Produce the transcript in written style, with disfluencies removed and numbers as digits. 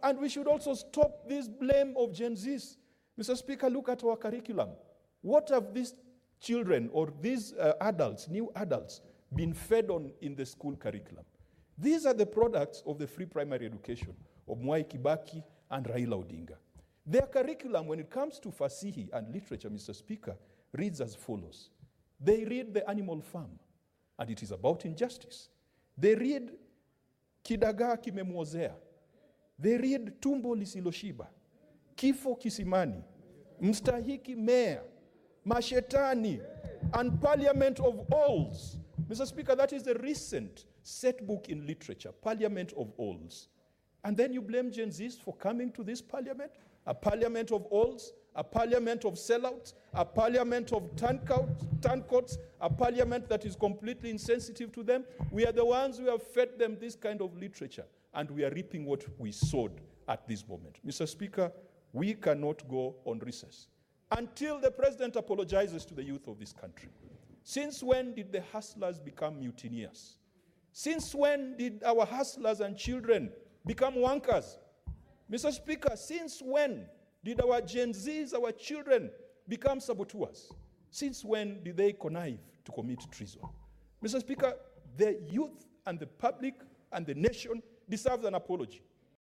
And we should also stop this blame of Gen Zs. Mr. Speaker, look at our curriculum. What have these children or these adults, new adults, been fed on in the school curriculum? These are the products of the free primary education of Mwai Kibaki and Raila Odinga. Their curriculum, when it comes to Fasihi and literature, Mr. Speaker, reads as follows. They read The Animal Farm, and it is about injustice. They read Kidagaa Kimemwozea. They read Tumbo Lisiloshiba, Kifo Kisimani, Mstahiki Meya, Mashetani, and Parliament of Alls. Mr. Speaker, that is the recent set book in literature, Parliament of Alls. And then you blame Gen Zs for coming to this parliament, a parliament of alls, a parliament of sellouts, a parliament of turncoats, a parliament that is completely insensitive to them. We are the ones who have fed them this kind of literature, and we are reaping what we sowed at this moment. Mr. Speaker, we cannot go on recess until the president apologizes to the youth of this country. Since when did the hustlers become mutineers? Since when did our hustlers and children become wankers? Mr. Speaker, since when did our Gen Zs, our children, become saboteurs? Since when did they connive to commit treason? Mr. Speaker, the youth and the public and the nation deserves an apology.